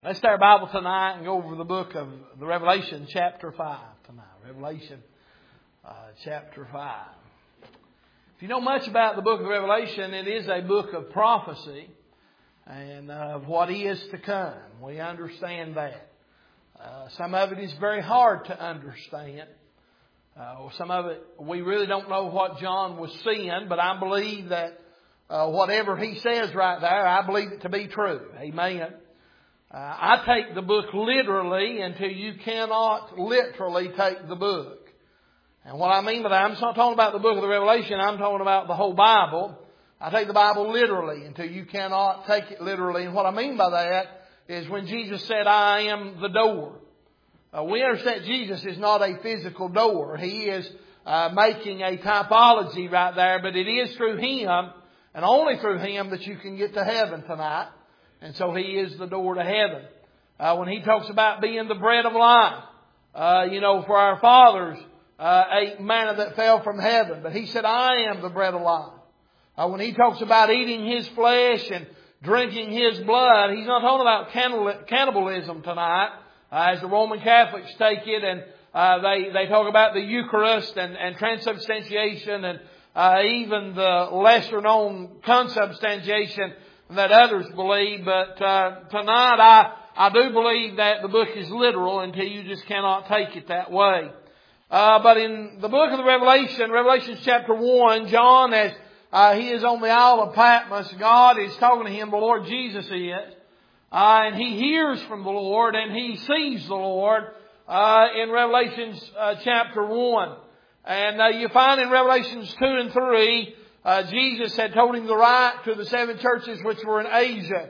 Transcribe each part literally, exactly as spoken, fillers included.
Let's start our Bible tonight and go over the book of the Revelation chapter five tonight. Revelation uh, chapter five. If you know much about the book of Revelation, it is a book of prophecy and of what is to come. We understand that. Uh, some of it is very hard to understand. Uh, some of it, we really don't know what John was seeing, but I believe that uh, whatever he says right there, I believe it to be true. Amen. Uh, I take the book literally until you cannot literally take the book. And what I mean by that, I'm just not talking about the book of the Revelation, I'm talking about the whole Bible. I take the Bible literally until you cannot take it literally. And what I mean by that is when Jesus said, I am the door. Uh, we understand Jesus is not a physical door. He is uh, making a typology right there, but it is through Him and only through Him that you can get to heaven tonight. And so He is the door to heaven. Uh, when He talks about being the bread of life, uh, you know, for our fathers uh, ate manna that fell from heaven. But He said, I am the bread of life. Uh, when He talks about eating His flesh and drinking His blood, He's not talking about cannibalism tonight, uh, as the Roman Catholics take it. And uh, they, they talk about the Eucharist and, and transubstantiation and uh, even the lesser known consubstantiation that others believe, but uh, tonight I, I do believe that the book is literal until you just cannot take it that way. Uh, but in the book of the Revelation, Revelation chapter one, John, as uh, he is on the Isle of Patmos, God is talking to him, the Lord Jesus is, uh, and he hears from the Lord and he sees the Lord uh, in Revelation uh, chapter one. And uh, you find in Revelations two and three, Uh, Jesus had told him to write to the seven churches which were in Asia.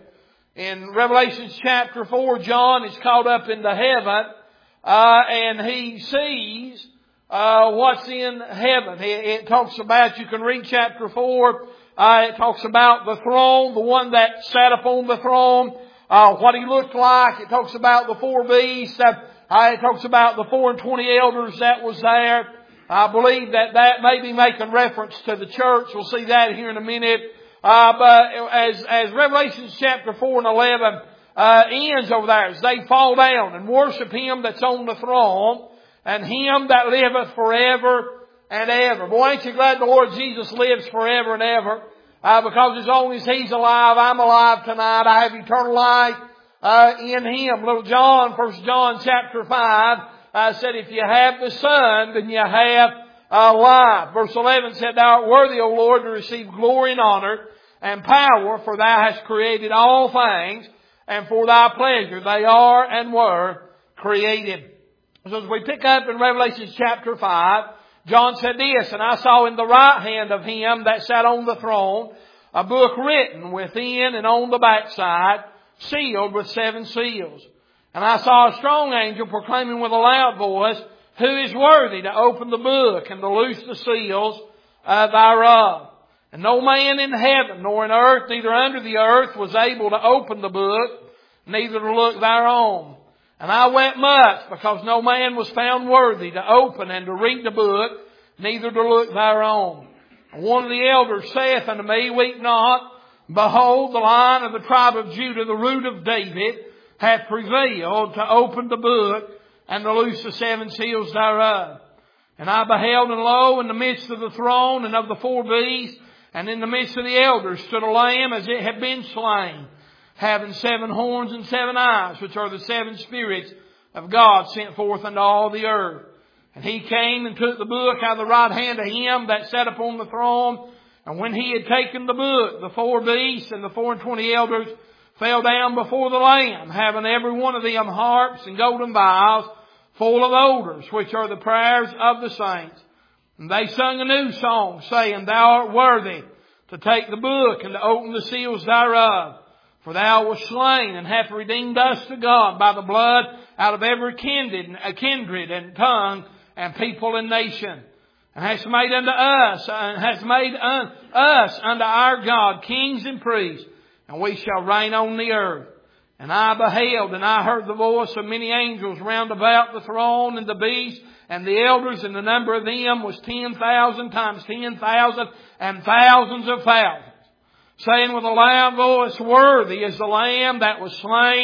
In Revelation chapter four, John is caught up into heaven, uh, and he sees uh, what's in heaven. It, it talks about, you can read chapter four, uh, it talks about the throne, the one that sat upon the throne, uh, what he looked like. It talks about the four beasts. Uh, it talks about the four and twenty elders that was there. I believe that that may be making reference to the church. We'll see that here in a minute. Uh, but as, as Revelation chapter four and eleven, uh, ends over there, as they fall down and worship Him that's on the throne and Him that liveth forever and ever. Boy, ain't you glad the Lord Jesus lives forever and ever? Uh, because as long as He's alive, I'm alive tonight. I have eternal life, uh, in Him. Little John, First John chapter five, I said, if you have the Son, then you have uh, life. Verse eleven said, Thou art worthy, O Lord, to receive glory and honor and power, for Thou hast created all things, and for Thy pleasure they are and were created. So as we pick up in Revelation chapter five, John said this, And I saw in the right hand of Him that sat on the throne a book written within and on the backside, sealed with seven seals. And I saw a strong angel proclaiming with a loud voice, Who is worthy to open the book and to loose the seals uh, thereof? And no man in heaven nor in earth, neither under the earth, was able to open the book, neither to look thereon. And I wept much, because no man was found worthy to open and to read the book, neither to look thereon. And one of the elders saith unto me, Weep not, behold, the Lion of the tribe of Judah, the root of David, hath prevailed to open the book and to loose the seven seals thereof. And I beheld, and lo, in the midst of the throne and of the four beasts, and in the midst of the elders, stood a lamb as it had been slain, having seven horns and seven eyes, which are the seven spirits of God sent forth unto all the earth. And He came and took the book out of the right hand of Him that sat upon the throne. And when He had taken the book, the four beasts and the four and twenty elders fell down before the Lamb, having every one of them harps and golden vials full of odors, which are the prayers of the saints. And they sung a new song, saying, Thou art worthy to take the book and to open the seals thereof. For Thou wast slain and hast redeemed us to God by the blood out of every kindred, kindred and tongue and people and nation. And hast made unto us, and hast made un, us unto our God kings and priests, and we shall reign on the earth. And I beheld, and I heard the voice of many angels round about the throne and the beast and the elders, and the number of them was ten thousand times ten thousand and thousands of thousands, saying with a loud voice, Worthy is the Lamb that was slain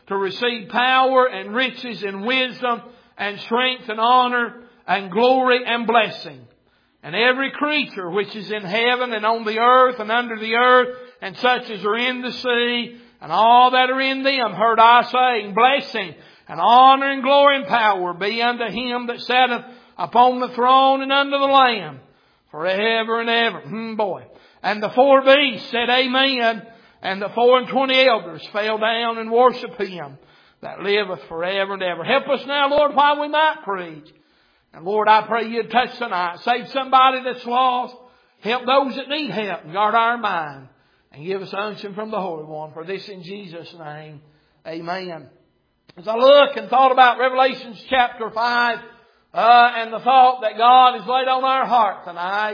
to receive power and riches and wisdom and strength and honor and glory and blessing. And every creature which is in heaven and on the earth and under the earth and such as are in the sea and all that are in them heard I saying, blessing and honor and glory and power be unto Him that sitteth upon the throne and unto the Lamb forever and ever. Hmm, boy. And the four beasts said amen. And the four and twenty elders fell down and worshiped Him that liveth forever and ever. Help us now, Lord, while we might preach. And Lord, I pray You'd touch tonight. Save somebody that's lost. Help those that need help. And guard our mind. And give us unction from the Holy One. For this in Jesus' name. Amen. As I look and thought about Revelation chapter five, uh, and the thought that God has laid on our heart tonight,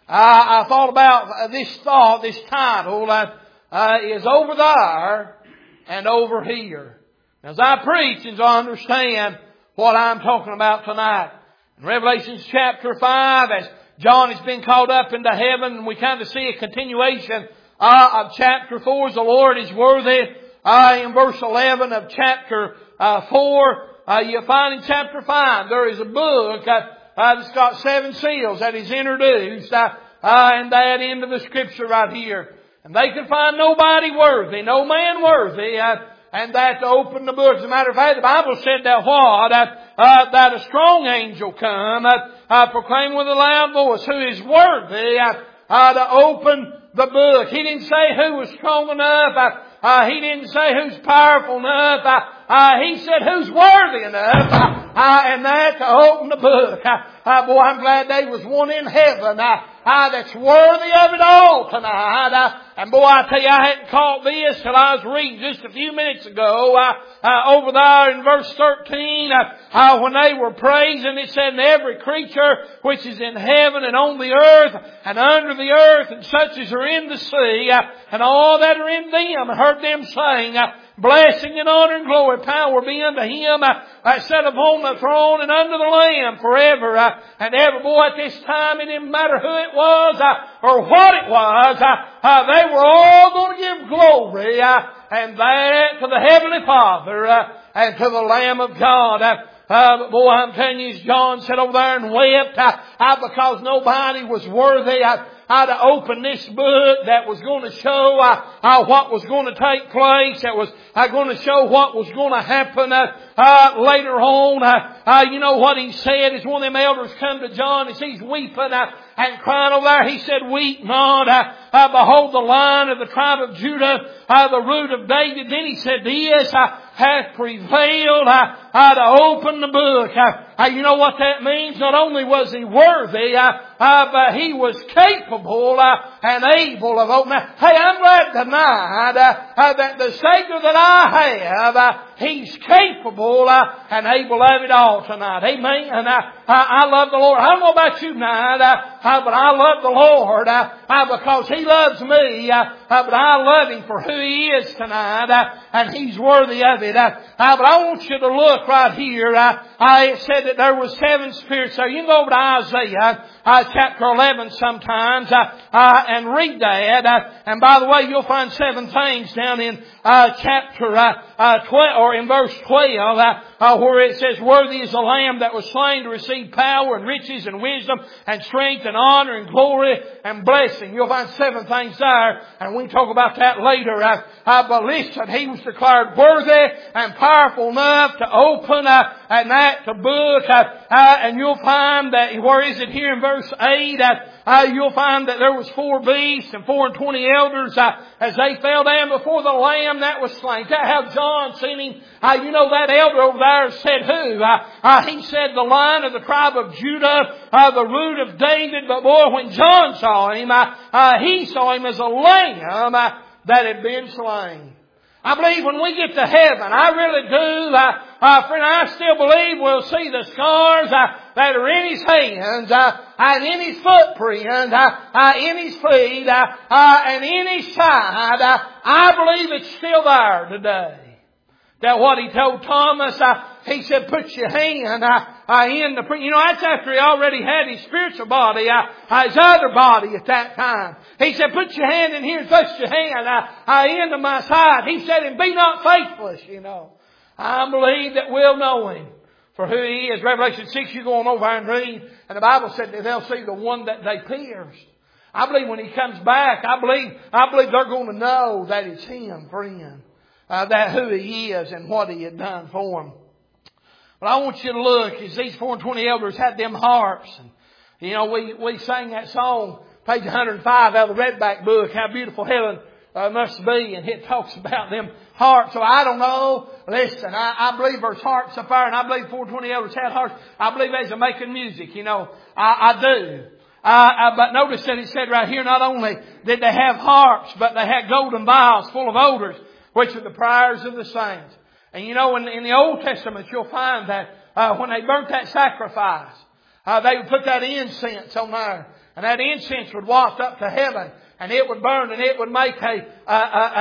I, I thought about this thought, this title, uh, uh, is over there and over here. As I preach and I understand what I'm talking about tonight. In Revelation chapter five, as John has been called up into heaven, and we kind of see a continuation uh, of chapter four, as the Lord is worthy. Uh, in verse eleven of chapter uh, four, uh, you find in chapter five, there is a book uh, uh, that's got seven seals that is introduced, uh, uh, and that into the scripture right here. And they could find nobody worthy, no man worthy, uh, and that to open the book. As a matter of fact, the Bible said that what? Uh, uh, that a strong angel come, uh, uh, proclaim with a loud voice, who is worthy uh, uh, to open the book. He didn't say who was strong enough. Uh, uh, he didn't say who's powerful enough. Uh, uh, he said who's worthy enough, uh, uh, and that to open the book. Uh, uh, boy, I'm glad there was one in heaven uh, uh, that's worthy of it all tonight. Uh, and boy, I tell you, I hadn't caught this till I was reading just a few minutes ago uh, uh, over there in verse thirteen uh, uh, when they were praising. It said, and every creature which is in heaven and on the earth and under the earth and such as are in the sea uh, and all that are in them, heard them saying, uh, blessing and honor and glory, power be unto Him uh, that sat upon the throne and unto the Lamb forever uh, and ever. Boy, at this time it didn't matter who it was uh, or what it was. Uh, uh, they were all going to give glory uh, and that to the Heavenly Father uh, and to the Lamb of God. Uh, Uh, but boy, I'm telling you, as John sat over there and wept, uh, uh, because nobody was worthy uh, uh, to open this book that was going to show uh, uh, what was going to take place, that was uh, going to show what was going to happen uh, uh, later on. Uh, uh, you know what he said is one of them elders come to John as he's weeping uh, and crying over there. He said, weep not, uh, uh, behold the Lion of the tribe of Judah, uh, the root of David. Then he said, this uh, hath prevailed uh, uh, to open the book. Uh, uh, you know what that means? Not only was he worthy, uh, uh, but he was capable uh, and able of opening. Hey, I'm glad tonight uh, uh, that the Savior that I have, uh, He's capable uh, and able of it all tonight. Amen. And uh, I, I love the Lord. I don't know about you tonight, uh, uh, but I love the Lord uh, uh, because He loves me. Uh, uh, but I love Him for who He is tonight, uh, and He's worthy of it. Uh, uh, but I want you to look right here. Uh, uh, it said that there were seven spirits there. You can go over to Isaiah uh, chapter eleven sometimes uh, uh, and read that. Uh, and by the way, you'll find seven things down in uh, chapter uh, uh, twelve, or in verse twelve, uh, uh, where it says, worthy is the Lamb that was slain to receive power and riches and wisdom and strength and honor and glory and blessing. You'll find seven things there, and we can talk about that later. Uh, uh, but listen, He was declared worthy and powerful enough to open uh, and that to book. Uh, uh, and you'll find that, where is it here in verse eight? Uh, Uh, you'll find that there was four beasts and four and twenty elders uh, as they fell down before the Lamb that was slain. Is that how John seen Him? Uh, you know that elder over there said who? Uh, uh, he said the Lion of the tribe of Judah, uh, the root of David. But boy, when John saw Him, uh, uh, he saw Him as a lamb uh, that had been slain. I believe when we get to heaven, I really do, uh, uh, friend, I still believe we'll see the scars uh, that are in His hands, uh, and in His footprint, uh, uh, in His feet, uh, uh, and in His side. Uh, I believe it's still there today. That what He told Thomas, uh, He said, put your hand uh, uh, in the... You know, that's after He already had His spiritual body, uh, uh, His other body at that time. He said, put your hand in here and thrust your hand uh, uh, into my side. He said, and be not faithless, you know. I believe that we'll know Him for who He is. Revelation six, you go on over and read, and the Bible said that they'll see the one that they pierced. I believe when He comes back, I believe, I believe they're going to know that it's Him, friend. Uh, that who He is and what He had done for them. But I want you to look, as these four and twenty elders had them harps. And, you know, we, we sang that song, page one hundred five out of the Redback book, How Beautiful Heaven uh, Must Be. And it talks about them harps. So I don't know. Listen, I, I believe there's harps up there, and I believe four and twenty elders had harps. I believe they're making music, you know. I, I do. Uh, uh, but notice that it said right here, not only did they have harps, but they had golden vials full of odors, which are the prayers of the saints. And you know, in, in the Old Testament, you'll find that uh, when they burnt that sacrifice, uh, they would put that incense on there. And that incense would waft up to heaven. And it would burn, and it would make a a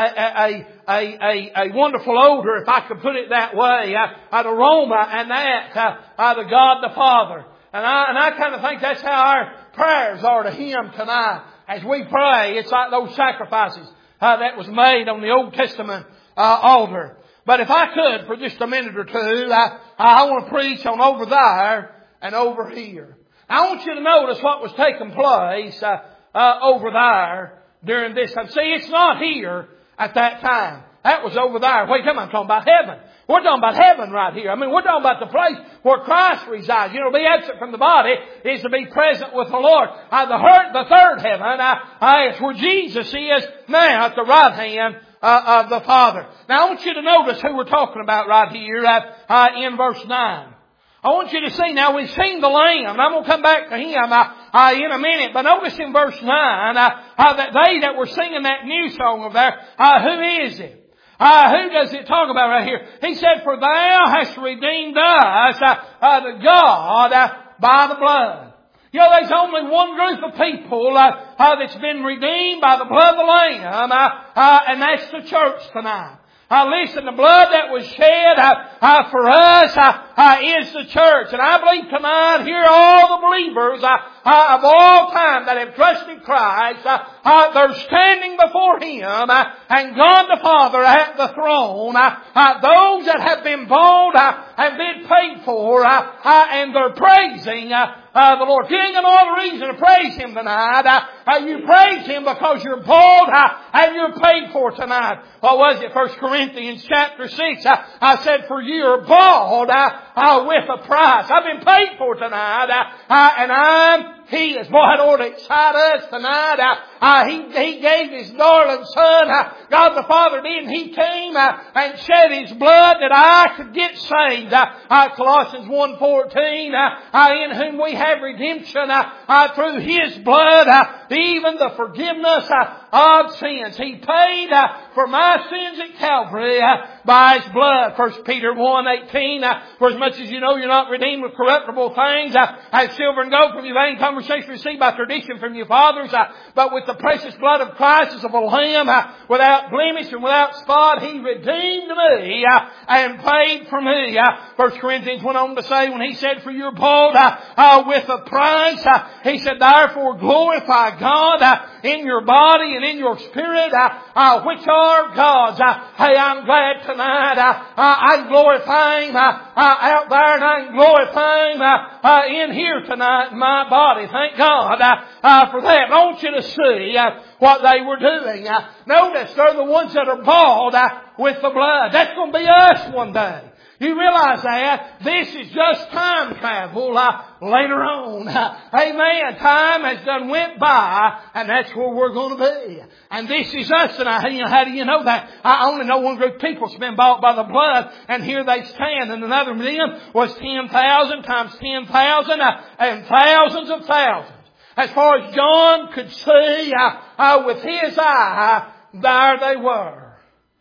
a a a, a wonderful odor, if I could put it that way, uh, an aroma, and that uh, uh, the God the Father. And I and I kind of think that's how our prayers are to Him tonight. As we pray, it's like those sacrifices uh, that was made on the Old Testament uh, altar. But if I could, for just a minute or two, I, I want to preach on over there and over here. I want you to notice what was taking place uh, uh, over there during this time. See, it's not here at that time. That was over there. Wait, come on, I'm talking about heaven. We're talking about heaven right here. I mean, we're talking about the place where Christ resides. You know, to be absent from the body is to be present with the Lord. Uh, the, third, the third heaven uh, uh, is where Jesus is now at the right hand uh, of the Father. Now, I want you to notice who we're talking about right here uh, uh, in verse nine. I want you to see, now we've seen the Lamb. I'm going to come back to Him uh, uh, in a minute. But notice in verse nine uh, uh, that they that were singing that new song over there, uh, who is it? Uh, who does it talk about right here? He said, for Thou hast redeemed us uh, uh, to God uh, by the blood. You know, there's only one group of people uh, uh, that's been redeemed by the blood of the Lamb, uh, uh, and that's the church tonight. Uh, listen, the blood that was shed uh, uh, for us uh, uh, is the church. And I believe tonight here all the believers uh, uh, of all time that have trusted Christ, uh, uh, they're standing before Him uh, and God the Father at the throne. Uh, uh, those that have been bought uh, and been paid for, uh, uh, and they're praising uh, Uh, the Lord. If you ain't got no other reason to praise Him tonight, uh, uh, you praise Him because you're bought uh, and you're paid for tonight. What was it? First Corinthians chapter six. Uh, I said, for you are bought uh, uh, with a price. I've been paid for tonight, uh, uh, and I'm His. Boy, it ought to excite us tonight. Uh, uh, he, he gave His darling Son. Uh, God the Father did. He came uh, and shed His blood that I could get saved. Uh, uh, Colossians one fourteen, uh, uh, in whom we have redemption uh, uh, through His blood, uh, even the forgiveness uh, of sins. He paid uh, for my sins at Calvary uh, by His blood. First Peter one eighteen, uh, for as much as you know you're not redeemed with corruptible things, uh, as silver and gold from your vain conversation received by tradition from your fathers, uh, but with the precious blood of Christ as of a lamb, uh, without blemish and without spot, He redeemed me uh, and paid for me. Uh, First Corinthians went on to say, when He said, for your bought uh, uh, with a price, uh, He said, therefore glorify God uh, in your body and in your spirit, uh, uh, which are God's. Uh, hey, I'm glad tonight uh, uh, I can glorify Him uh, uh, out there, and I can glorify Him uh, uh, in here tonight in my body. Thank God uh, uh, for that. I want you to see uh, what they were doing. Uh, notice they're the ones that are bought uh, with the blood. That's going to be us one day. You realize that? This is just time travel uh, later on. Uh, amen. Time has done went by, and that's where we're going to be. And this is us tonight. You know, how do you know that? I only know one group of people that's been bought by the blood, and here they stand. And another of them was ten thousand times ten thousand uh, and thousands of thousands. As far as John could see uh, uh, with his eye, uh, there they were.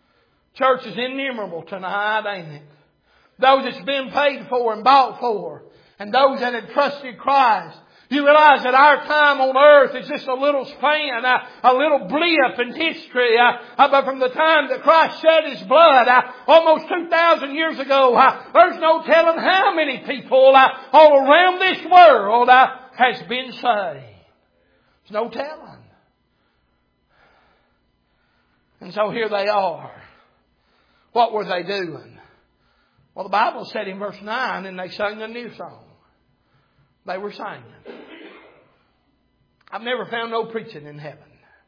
Church is innumerable tonight, ain't it? Those that's been paid for and bought for. And those that have trusted Christ. You realize that our time on earth is just a little span, uh, a little blip in history. Uh, uh, but from the time that Christ shed His blood, uh, almost two thousand years ago, uh, there's no telling how many people uh, all around this world uh, has been saved. There's no telling. And so here they are. What were they doing? Well, the Bible said in verse nine, and they sang a new song. They were singing. I've never found no preaching in heaven.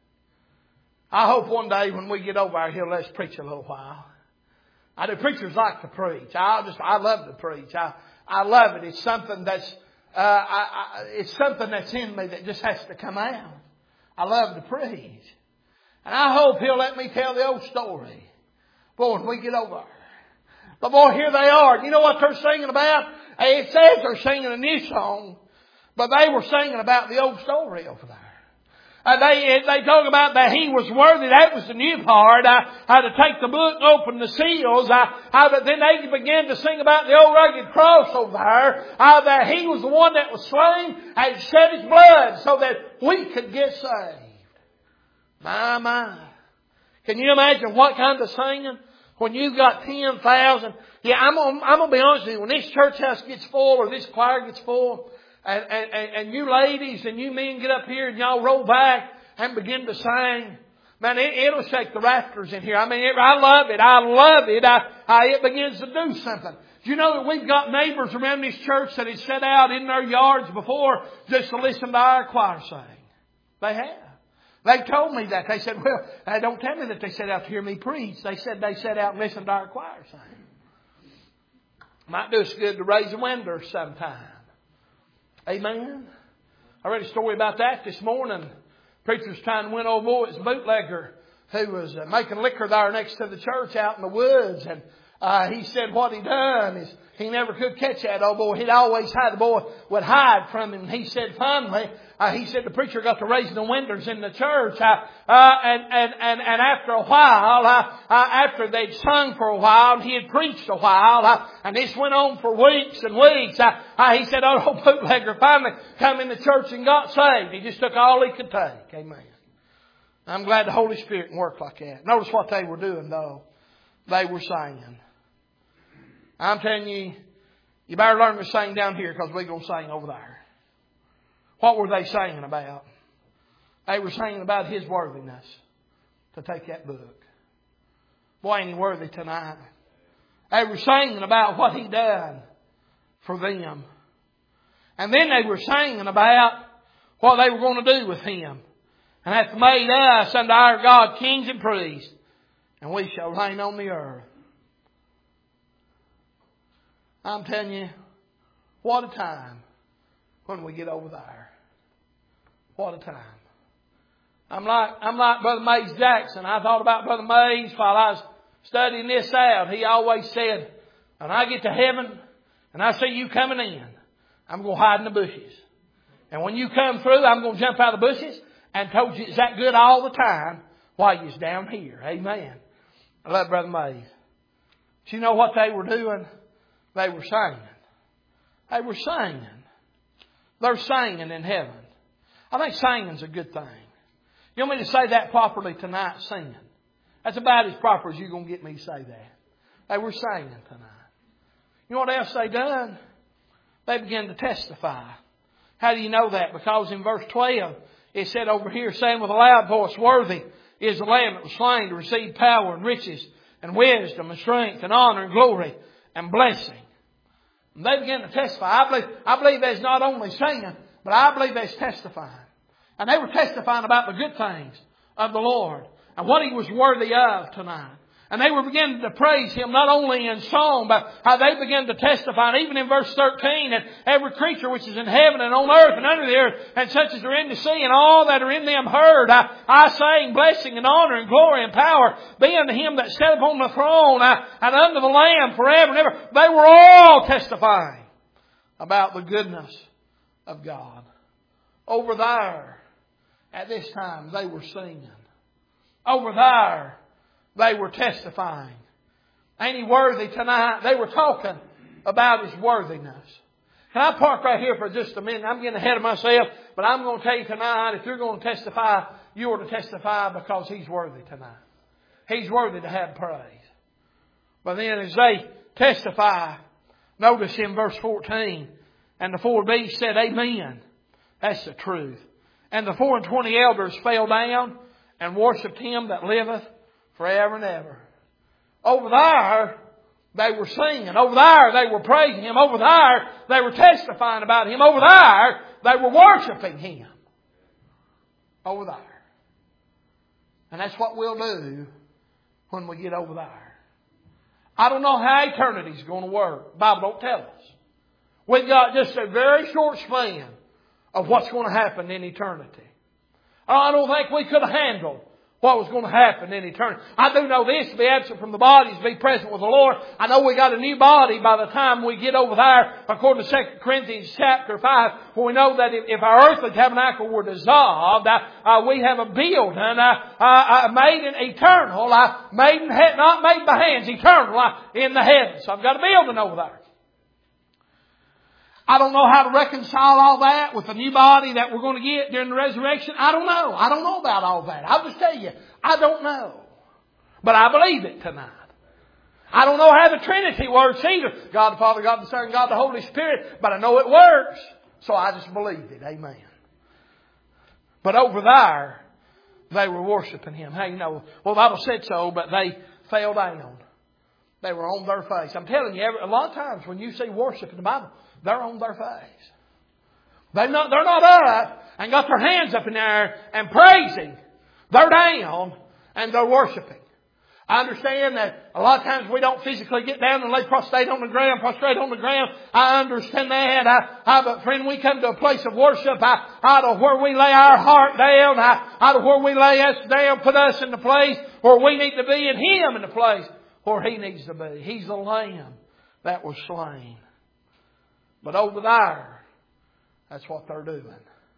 I hope one day when we get over there, He'll let us preach a little while. I do. Preachers like to preach. I just, I love to preach. I, I love it. It's something that's, uh, I, I, it's something that's in me that just has to come out. I love to preach. And I hope He'll let me tell the old story. Boy, when we get over there. But boy, here they are. You know what they're singing about? It says they're singing a new song, but they were singing about the old story over there. Uh, they they talk about that He was worthy. That was the new part. Uh, how to take the book, open the seals. Uh, how that then they began to sing about the old rugged cross over there. How that He was the one that was slain and shed His blood so that we could get saved. My, my. Can you imagine what kind of singing? When you've got ten thousand. Yeah, I'm gonna, I'm gonna be honest with you. When this church house gets full or this choir gets full, And, and, and you ladies and you men get up here and y'all roll back and begin to sing. Man, it, it'll shake the rafters in here. I mean, it, I love it. I love it. I, I, it begins to do something. Do you know that we've got neighbors around this church that have sat out in their yards before just to listen to our choir sing? They have. They told me that. They said, well, uh, don't tell me that they sat out to hear me preach. They said they sat out and listened to our choir sing. Might do us good to raise the windows sometime. Amen. I read a story about that this morning. Preacher's trying to win old boy. It's a bootlegger who was uh, making liquor there next to the church out in the woods. And uh, he said what he done is he never could catch that old boy. He'd always had the boy would hide from him. And he said finally, uh, he said the preacher got to raising the windows in the church. Uh, uh, and, and, and, and after a while, uh, uh, after they'd sung for a while, and he had preached a while, uh, and this went on for weeks and weeks. Uh, uh, he said, oh, old bootlegger finally come in the church and got saved. He just took all he could take. Amen. I'm glad the Holy Spirit can work like that. Notice what they were doing though. They were singing. I'm telling you, you better learn to sing down here because we're going to sing over there. What were they singing about? They were singing about His worthiness to take that book. Boy, ain't He worthy tonight. They were singing about what He done for them. And then they were singing about what they were going to do with Him. And hath made us unto our God kings and priests, and we shall reign on the earth. I'm telling you, what a time when we get over there. What a time. I'm like, I'm like Brother Mays Jackson. I thought about Brother Mays while I was studying this out. He always said, when I get to heaven and I see you coming in, I'm going to hide in the bushes. And when you come through, I'm going to jump out of the bushes and told you it's that good all the time while you're down here. Amen. I love Brother Mays. But you know what they were doing? They were singing. They were singing. They're singing in heaven. I think singing's a good thing. You want me to say that properly tonight? Singing. That's about as proper as you're going to get me to say that. They were singing tonight. You know what else they done? They began to testify. How do you know that? Because in verse twelve, it said over here, saying with a loud voice, worthy is the Lamb that was slain to receive power and riches and wisdom and strength and honor and glory and blessing. And they began to testify. I believe, I believe there's not only singing, but I believe there's testifying. And they were testifying about the good things of the Lord and what He was worthy of tonight. And they were beginning to praise Him not only in song, but how they began to testify. And even in verse thirteen, that every creature which is in heaven and on earth and under the earth, and such as are in the sea, and all that are in them heard, I, I saying, blessing and honor and glory and power be unto Him that sat upon the throne, I, and unto the Lamb forever and ever. They were all testifying about the goodness of God. Over there, at this time, they were singing. Over there, they were testifying. Ain't He worthy tonight? They were talking about His worthiness. Can I park right here for just a minute? I'm getting ahead of myself, but I'm going to tell you tonight, if you're going to testify, you are to testify because He's worthy tonight. He's worthy to have praise. But then as they testify, notice in verse fourteen, and the four beasts said, Amen. That's the truth. And the four and twenty elders fell down and worshipped Him that liveth forever and ever. Over there, they were singing. Over there, they were praising Him. Over there, they were testifying about Him. Over there, they were worshiping Him. Over there. And that's what we'll do when we get over there. I don't know how eternity's going to work. The Bible don't tell us. We've got just a very short span of what's going to happen in eternity. I don't think we could have handled what was going to happen in eternity. I do know this, to be absent from the body is to be present with the Lord. I know we got a new body by the time we get over there, according to Second Corinthians chapter five, where we know that if, if our earthly tabernacle were dissolved, uh, uh, we have a building uh, uh, uh, made in eternal, uh, made in he- not made by hands, eternal uh, in the heavens. So I've got a building over there. I don't know how to reconcile all that with the new body that we're going to get during the resurrection. I don't know. I don't know about all that. I'll just tell you, I don't know. But I believe it tonight. I don't know how the Trinity works either. God the Father, God the Son, God the Holy Spirit. But I know it works. So I just believe it. Amen. But over there, they were worshiping Him. Hey, you know, well, the Bible said so, but they fell down. They were on their face. I'm telling you, every, a lot of times when you see worship in the Bible, they're on their face. They're not, they're not up and got their hands up in the air and praising. They're down and they're worshiping. I understand that a lot of times we don't physically get down and lay prostrate on the ground, prostrate on the ground. I understand that. I, I, but friend, we come to a place of worship I, out of where we lay our heart down, I, out of where we lay us down, put us in the place where we need to be, and Him in the place where He needs to be. He's the Lamb that was slain. But over there, that's what they're doing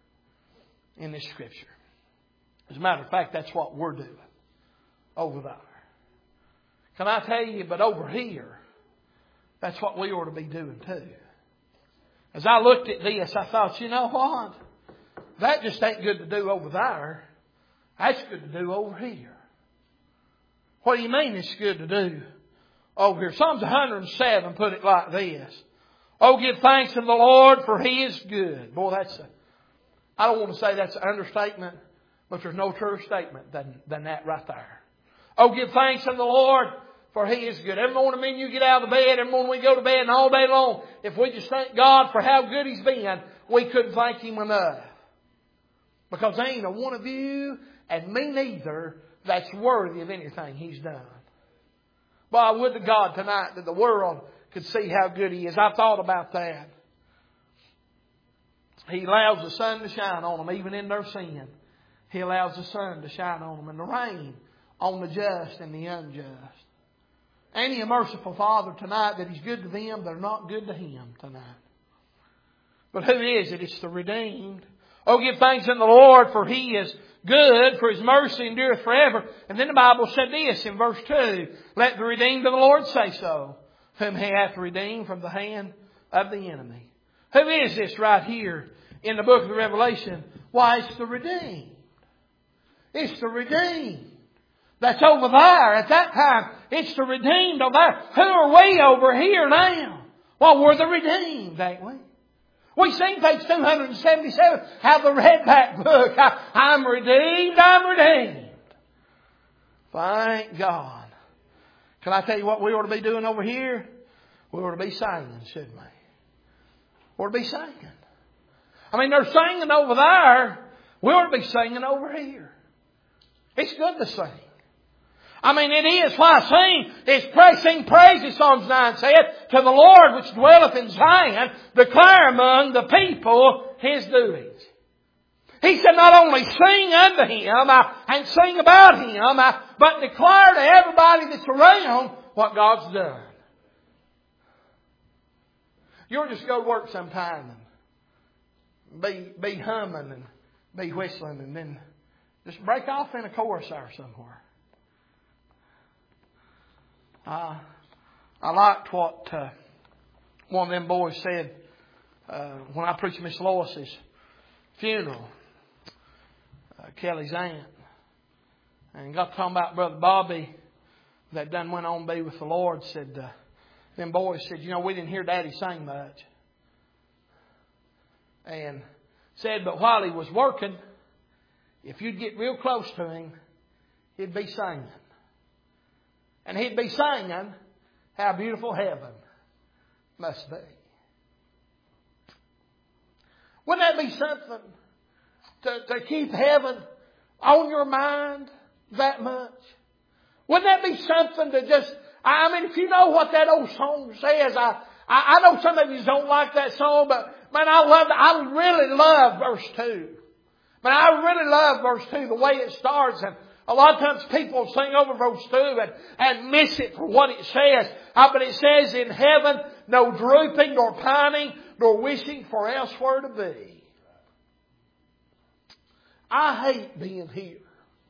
in this Scripture. As a matter of fact, that's what we're doing over there. Can I tell you, but over here, that's what we ought to be doing too. As I looked at this, I thought, you know what? That just ain't good to do over there. That's good to do over here. What do you mean it's good to do over here? Psalms one hundred seven put it like this. Oh, give thanks to the Lord, for He is good. Boy, that's a, I don't want to say that's an understatement, but there's no truer statement than, than that right there. Oh, give thanks to the Lord, for He is good. Every morning when you get out of the bed, every morning we go to bed, and all day long, if we just thank God for how good He's been, we couldn't thank Him enough. Because there ain't a one of you, and me neither, that's worthy of anything He's done. But I would to God tonight that the world could see how good He is. I thought about that. He allows the sun to shine on them, even in their sin. He allows the sun to shine on them, and the rain on the just and the unjust. Ain't He a merciful Father tonight that He's good to them, they're not good to Him tonight? But who is it? It's the redeemed. Oh, give thanks unto the Lord, for He is good, for His mercy endureth forever. And then the Bible said this in verse two, let the redeemed of the Lord say so, whom He hath redeemed from the hand of the enemy. Who is this right here in the book of the Revelation? Why, it's the redeemed. It's the redeemed. That's over there at that time. It's the redeemed over there. Who are we over here now? Well, we're the redeemed, ain't we? We sing page two hundred seventy-seven, have the redback book. I, I'm redeemed, I'm redeemed. Thank God. Can I tell you what we ought to be doing over here? We ought to be singing, shouldn't we? We ought to be singing. I mean, they're singing over there. We ought to be singing over here. It's good to sing. I mean, it is why sing is praise, sing praises, Psalms nine said, to the Lord which dwelleth in Zion, declare among the people His doings. He said not only sing unto Him uh, and sing about Him, uh, but declare to everybody that's around what God's done. You'll just go to work sometime and be, be humming and be whistling and then just break off in a chorus there somewhere. Uh, I liked what uh, one of them boys said uh, when I preached Miss Lois's funeral, uh, Kelly's aunt, and got to talking about Brother Bobby that done went on to be with the Lord. Said uh, them boys said, you know, we didn't hear Daddy sing much, and said, but while he was working, if you'd get real close to him, he'd be singing. And he'd be singing, how beautiful heaven must be. Wouldn't that be something to, to keep heaven on your mind that much? Wouldn't that be something to just, I mean, if you know what that old song says, I, I, I know some of you don't like that song, but man, I love, I really love verse two. But I really love verse two, the way it starts. And a lot of times people sing over verse two and, and miss it for what it says. Uh, but it says, in heaven, no drooping, nor pining, nor wishing for elsewhere to be. I hate being here.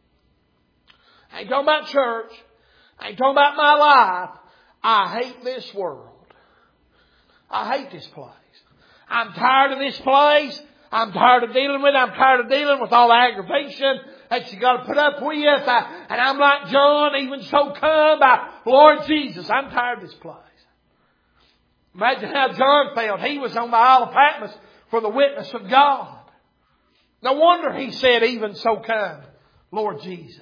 I ain't talking about church. I ain't talking about my life. I hate this world. I hate this place. I'm tired of this place. I'm tired of dealing with it. I'm tired of dealing with all the aggravation that you got to put up with. I, and I'm like John, even so come by Lord Jesus. I'm tired of this place. Imagine how John felt. He was on the Isle of Patmos for the witness of God. No wonder he said, even so come, Lord Jesus.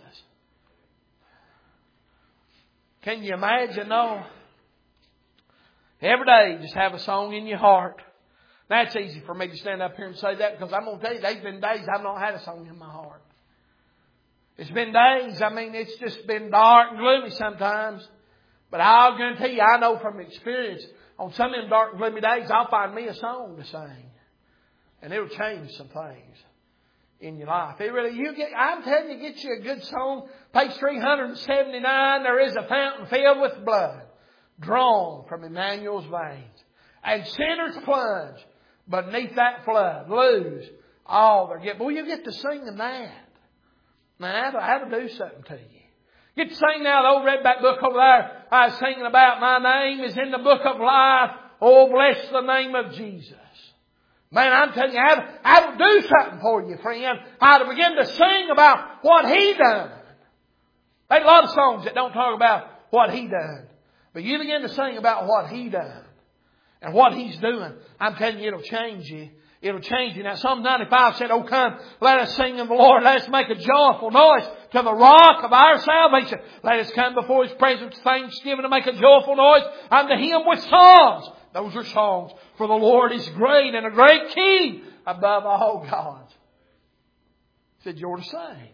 Can you imagine, though? Every day, just have a song in your heart. That's easy for me to stand up here and say that, because I'm going to tell you, there's been days I've not had a song in my heart. It's been days, I mean, it's just been dark and gloomy sometimes. But I'll guarantee you, I know from experience, on some of them dark and gloomy days, I'll find me a song to sing. And it'll change some things in your life. It really, you get, I'm telling you, get you a good song. Page three seventy-nine, there is a fountain filled with blood, drawn from Emmanuel's veins. And sinners plunge beneath that flood, lose all their gift. Boy, you get to singing that. Man, that'll, that'll do something to you. Get to sing now the old redback book over there. I was singing about my name is in the book of life. Oh, bless the name of Jesus. Man, I'm telling you, that'll, that'll do something for you, friend. How to begin to sing about what He done. There's a lot of songs that don't talk about what He done. But you begin to sing about what He done and what He's doing. I'm telling you, it'll change you. It'll change you. Now, Psalm ninety-five said, oh, come, let us sing in the Lord. Let us make a joyful noise to the rock of our salvation. Let us come before His presence with thanksgiving to make a joyful noise unto Him with songs. Those are songs. For the Lord is great and a great King above all gods. He said, you're to sing.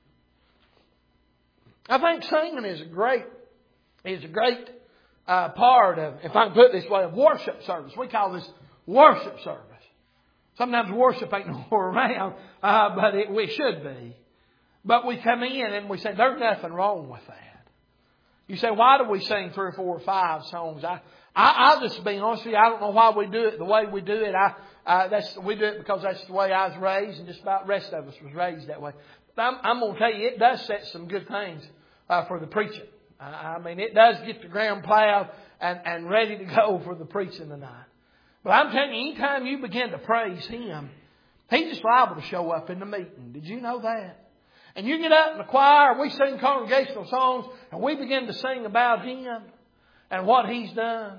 I think singing is a great, is a great uh, part of, if I can put it this way, of worship service. We call this worship service. Sometimes worship ain't nowhere around, uh, but it, we should be. But we come in and we say, there's nothing wrong with that. You say, why do we sing three or four or five songs? I, I, I'll just be honest with you, I don't know why we do it the way we do it. I, uh, that's, we do it because that's the way I was raised, and just about the rest of us was raised that way. But I'm, I'm going to tell you, it does set some good things uh, for the preaching. Uh, I mean, it does get the ground plowed and, and ready to go for the preaching tonight. But I'm telling you, anytime you begin to praise Him, He's just liable to show up in the meeting. Did you know that? And you get out in the choir, we sing congregational songs, and we begin to sing about Him and what He's done.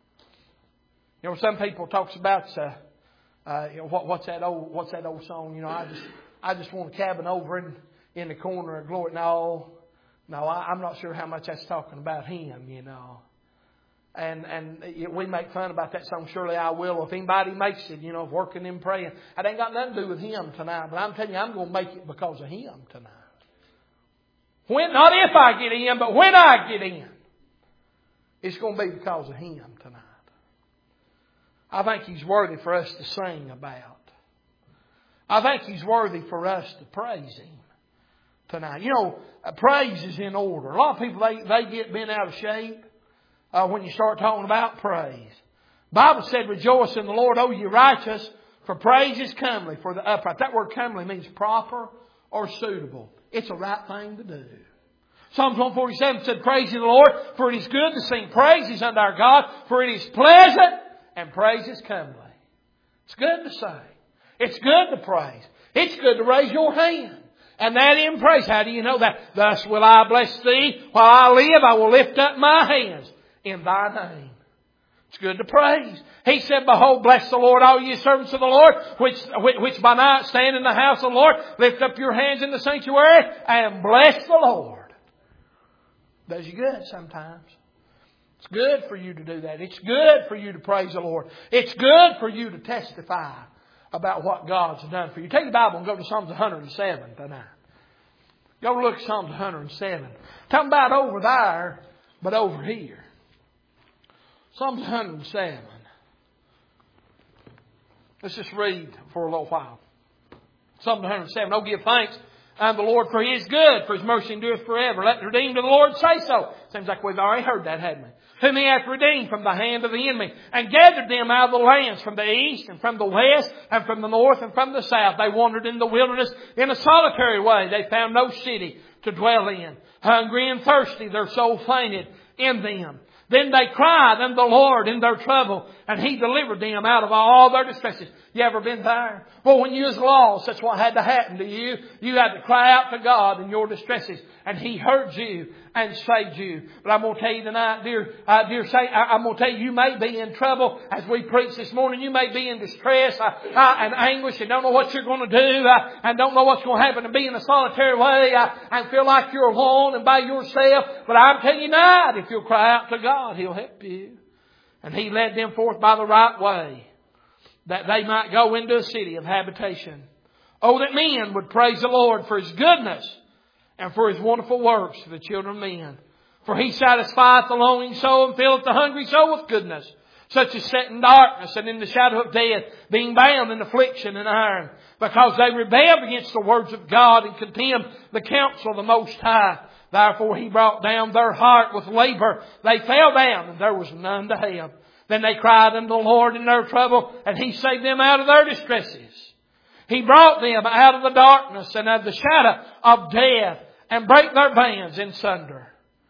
You know, some people talks about, uh, uh, you know, what, what's that old, what's that old song? You know, I just, I just want a cabin over in, in the corner of glory. No, no, I, I'm not sure how much that's talking about Him. You know. And and we make fun about that song, Surely I Will. If anybody makes it, you know, of working and praying. It ain't got nothing to do with Him tonight. But I'm telling you, I'm going to make it because of Him tonight. When, not if I get in, but when I get in. It's going to be because of Him tonight. I think He's worthy for us to sing about. I think He's worthy for us to praise Him tonight. You know, praise is in order. A lot of people, they, they get bent out of shape. Uh, when you start talking about praise. The Bible said, rejoice in the Lord, O ye righteous, for praise is comely for the upright. That word comely means proper or suitable. It's a right thing to do. Psalms one forty-seven said, praise ye the Lord, for it is good to sing praises unto our God, for it is pleasant and praise is comely. It's good to sing. It's good to praise. It's good to raise your hand. And that in praise. How do you know that? Thus will I bless Thee. While I live, I will lift up my hands in Thy name. It's good to praise. He said, behold, bless the Lord, all ye servants of the Lord, which, which by night stand in the house of the Lord. Lift up your hands in the sanctuary and bless the Lord. Does you good sometimes. It's good for you to do that. It's good for you to praise the Lord. It's good for you to testify about what God's done for you. Take the Bible and go to Psalms one hundred seven tonight. Go look at Psalms one hundred seven. Talking about over there, but over here. Psalms one hundred seven. Let's just read for a little while. Psalm one hundred seven. Oh, give thanks unto the Lord, for He is good, for His mercy endureth forever. Let the redeemed of the Lord say so. Seems like we've already heard that, haven't we? Whom He hath redeemed from the hand of the enemy, and gathered them out of the lands from the east, and from the west, and from the north, and from the south. They wandered in the wilderness in a solitary way. They found no city to dwell in. Hungry and thirsty, their soul fainted in them. Then they cried unto the Lord in their trouble, and He delivered them out of all their distresses. You ever been there? Well, when you was lost, that's what had to happen to you. You had to cry out to God in your distresses, and He heard you and saved you. But I'm going to tell you tonight, dear, uh, dear saint, I, I'm going to tell you, you may be in trouble as we preach this morning. You may be in distress uh, uh, and anguish and don't know what you're going to do uh, and don't know what's going to happen and be in a solitary way uh, and feel like you're alone and by yourself. But I'm telling you tonight, if you'll cry out to God, He'll help you. And He led them forth by the right way, that they might go into a city of habitation. Oh, that men would praise the Lord for His goodness and for His wonderful works to the children of men. For He satisfieth the longing soul and filleth the hungry soul with goodness, such as sit in darkness and in the shadow of death, being bound in affliction and iron, because they rebelled against the words of God and contemned the counsel of the Most High. Therefore He brought down their heart with labor. They fell down, and there was none to help. Then they cried unto the Lord in their trouble, and He saved them out of their distresses. He brought them out of the darkness and of the shadow of death, and brake their bands in sunder.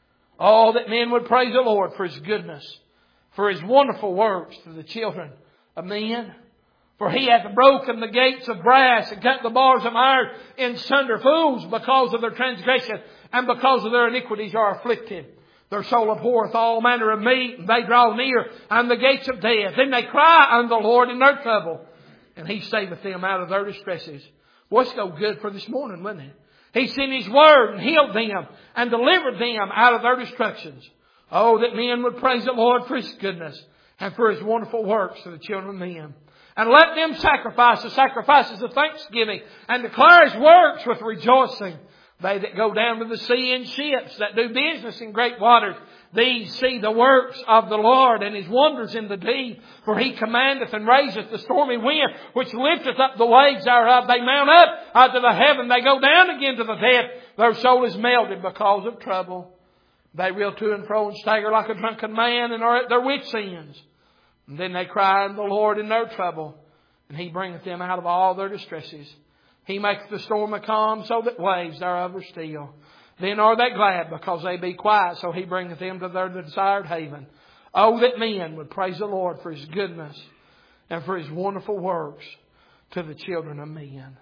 Oh, that men would praise the Lord for His goodness, for His wonderful works to the children of men. For He hath broken the gates of brass and cut the bars of iron in sunder. Fools, because of their transgression and because of their iniquities, are afflicted. Their soul abhorreth all manner of meat, and they draw near unto the gates of death. Then they cry unto the Lord in their trouble, and He saveth them out of their distresses. Boy, it's no good for this morning, wasn't it? He sent His word and healed them and delivered them out of their destructions. Oh, that men would praise the Lord for His goodness and for His wonderful works to the children of men. And let them sacrifice the sacrifices of thanksgiving and declare His works with rejoicing. They that go down to the sea in ships, that do business in great waters, these see the works of the Lord and His wonders in the deep. For He commandeth and raiseth the stormy wind, which lifteth up the waves thereof. They mount up out to the heaven, they go down again to the depth. Their soul is melted because of trouble. They reel to and fro and stagger like a drunken man, and are at their wits' ends. And then they cry unto the Lord in their trouble, and He bringeth them out of all their distresses. He maketh the storm a calm, so that waves thereof are still. Then are they glad, because they be quiet, so He bringeth them to their desired haven. Oh, that men would praise the Lord for His goodness and for His wonderful works to the children of men.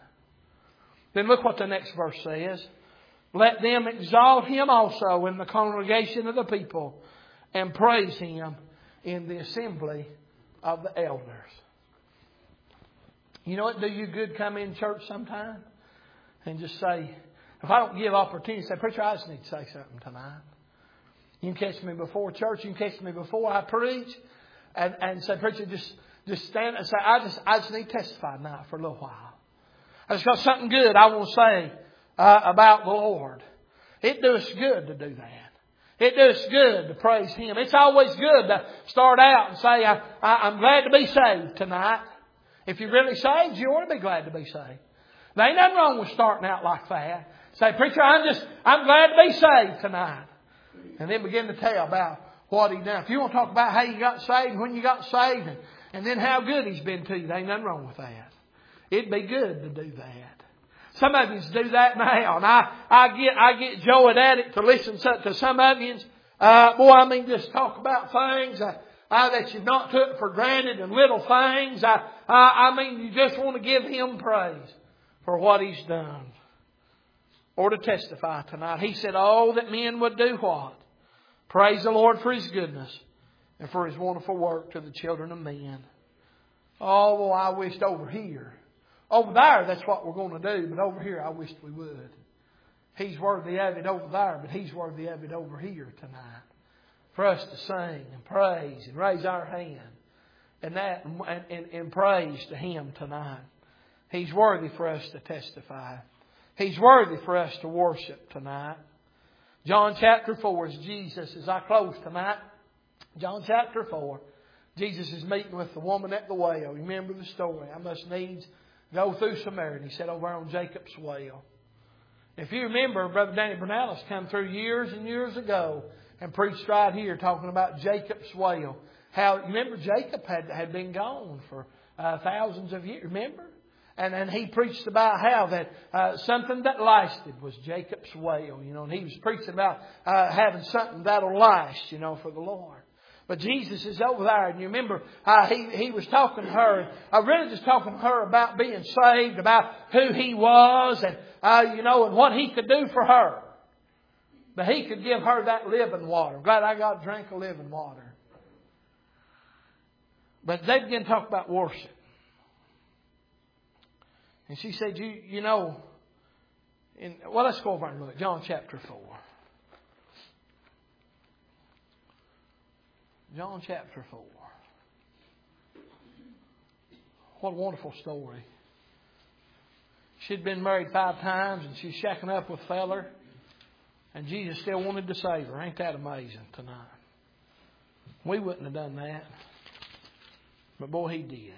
Then look what the next verse says. Let them exalt Him also in the congregation of the people, and praise Him in the assembly of the elders. You know what do you good come in church sometime and just say, if I don't give opportunity, say, preacher, I just need to say something tonight. You can catch me before church. You can catch me before I preach. And, and say, preacher, just, just stand and say, I just, I just need to testify tonight for a little while. I just got something good I want to say uh, about the Lord. It does good to do that. It does good to praise Him. It's always good to start out and say, I, I, I'm glad to be saved tonight. If you're really saved, you ought to be glad to be saved. There ain't nothing wrong with starting out like that. Say, preacher, I'm just, I'm glad to be saved tonight. And then begin to tell about what He done. If you want to talk about how you got saved, when you got saved, and, and then how good He's been to you, there ain't nothing wrong with that. It'd be good to do that. Some of you do that now, and I, I get, I get joyed at it to listen to some of you. Uh, boy, I mean, just talk about things uh, uh, that you've not took for granted, and little things. I, uh, I mean, you just want to give Him praise for what He's done. Or to testify tonight. He said, oh, that men would do what? Praise the Lord for His goodness and for His wonderful work to the children of men. Oh, well, I wished over here. Over there, that's what we're going to do. But over here, I wished we would. He's worthy of it over there, but He's worthy of it over here tonight. for us to sing and praise and raise our hand and that and, and, and praise to Him tonight. He's worthy for us to testify. He's worthy for us to worship tonight. John chapter four is Jesus, as I close tonight. John chapter four. Jesus is meeting with the woman at the well. Remember the story. I must needs go through Samaria. And He said over on Jacob's well. If you remember, Brother Danny Bernalis come through years and years ago and preached right here talking about Jacob's well. How, remember, Jacob had, had been gone for uh, thousands of years. Remember? And, and he preached about how that uh, something that lasted was Jacob's well. You know, and he was preaching about uh, having something that'll last, you know, for the Lord. But Jesus is over there, and you remember uh, he, he was talking to her, uh, really just talking to her about being saved, about who He was, and, uh, you know, and what He could do for her. But He could give her that living water. I'm glad I got a drink of living water. But they began to talk about worship. And she said, you, you know, in, well, let's go over and look. John chapter four. John chapter four. What a wonderful story. She'd been married five times and she's shacking up with a feller. And Jesus still wanted to save her. Ain't that amazing tonight? We wouldn't have done that. But boy, He did.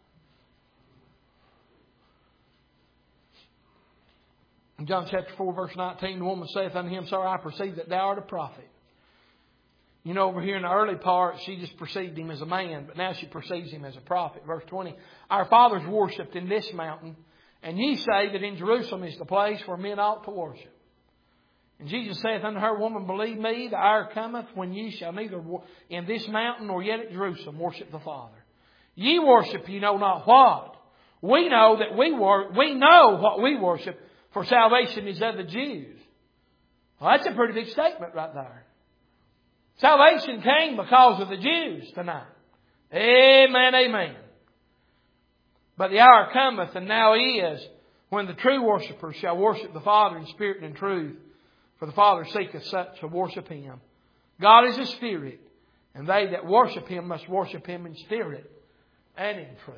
In John chapter four, verse nineteen, the woman saith unto Him, Sir, I perceive that Thou art a prophet. You know, over here in the early part, she just perceived Him as a man, but now she perceives Him as a prophet. Verse twenty, Our fathers worshipped in this mountain, and ye say that in Jerusalem is the place where men ought to worship. And Jesus saith unto her, Woman, believe me, the hour cometh when ye shall neither in this mountain nor yet at Jerusalem worship the Father. Ye worship ye know not what. We know that we wor- we know what we worship, for salvation is of the Jews. Well, that's a pretty big statement right there. Salvation came because of the Jews tonight. Amen, amen. But the hour cometh, and now is, when the true worshippers shall worship the Father in spirit and in truth. For the Father seeketh such to worship Him. God is a spirit, and they that worship Him must worship Him in spirit and in truth.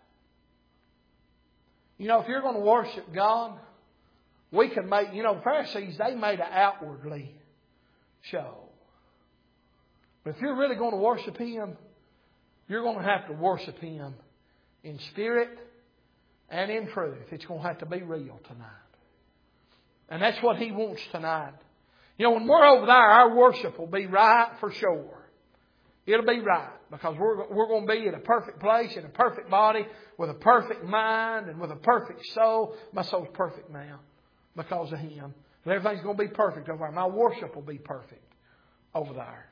You know, if you're going to worship God, we can make, you know, the Pharisees, they made it outwardly show. But if you're really going to worship Him, you're going to have to worship Him in spirit and in truth. It's going to have to be real tonight. And that's what He wants tonight. You know, when we're over there, our worship will be right for sure. It'll be right. Because we're, we're going to be in a perfect place, in a perfect body, with a perfect mind, and with a perfect soul. My soul's perfect now because of Him. But everything's going to be perfect over there. My worship will be perfect over there.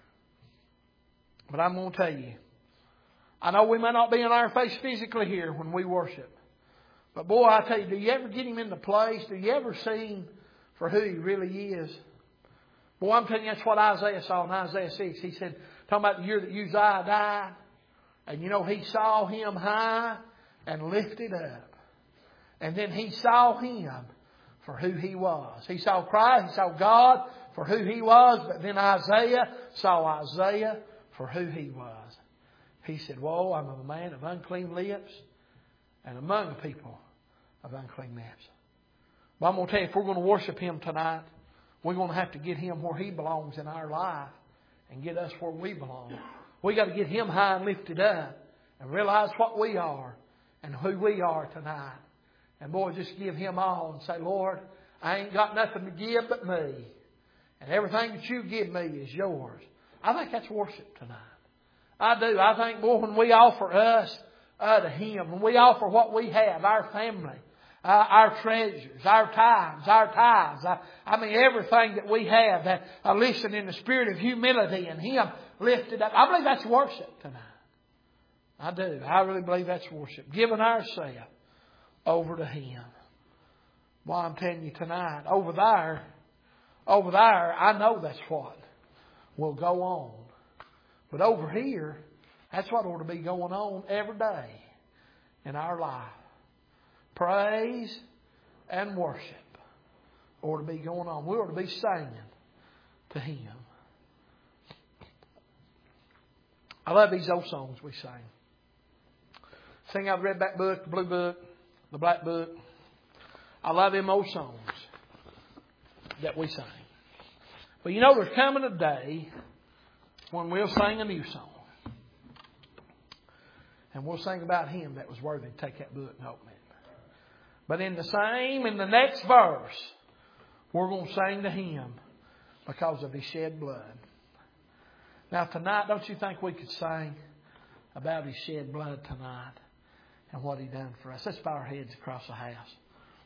But I'm going to tell you, I know we may not be in our face physically here when we worship. But boy, I tell you, do you ever get Him in the place? Do you ever see Him for who He really is? Boy, I'm telling you, that's what Isaiah saw in Isaiah six. He said, talking about the year that Uzziah died. And you know, he saw Him high and lifted up. And then he saw Him for who He was. He saw Christ, he saw God for who He was. But then Isaiah saw Isaiah for who he was. He said, Woe, I'm a man of unclean lips, and among a people of unclean lips. But I'm going to tell you, if we're going to worship Him tonight, we're going to have to get Him where He belongs in our life and get us where we belong. We got to get Him high and lifted up and realize what we are and who we are tonight. And boy, just give Him all and say, Lord, I ain't got nothing to give but me. And everything that You give me is Yours. I think that's worship tonight. I do. I think, boy, when we offer us uh, to Him, when we offer what we have, our family, uh, our treasures, our times, our tithes, I, I mean everything that we have, that uh, listen in the spirit of humility and Him lifted up. I believe that's worship tonight. I do. I really believe that's worship. Giving ourselves over to Him. Well, I'm telling you tonight, over there, over there, I know that's what will go on. But over here, that's what ought to be going on every day in our life. Praise and worship ought to be going on. We ought to be singing to Him. I love these old songs we sing. Sing out the Redback Book, the Blue Book, the Black Book. I love them old songs that we sing. But you know, there's coming a day when we'll sing a new song. And we'll sing about Him that was worthy to take that book and open it. But in the same, in the next verse, we're going to sing to Him because of His shed blood. Now tonight, don't you think we could sing about His shed blood tonight and what He done for us? Let's bow our heads across the house.